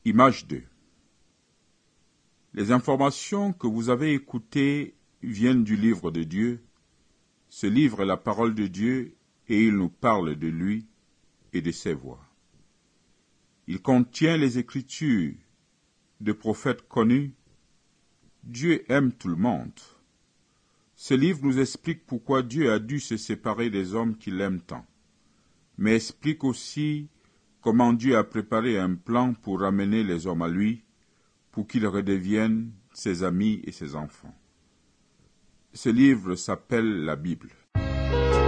Image 2. Les informations que vous avez écoutées viennent du livre de Dieu. Ce livre est la parole de Dieu et il nous parle de lui et de ses voies. Il contient les écritures de prophètes connus. Dieu aime tout le monde. Ce livre nous explique pourquoi Dieu a dû se séparer des hommes qu'il aime tant, mais explique aussi comment Dieu a préparé un plan pour ramener les hommes à lui, pour qu'ils redeviennent ses amis et ses enfants. Ce livre s'appelle la Bible.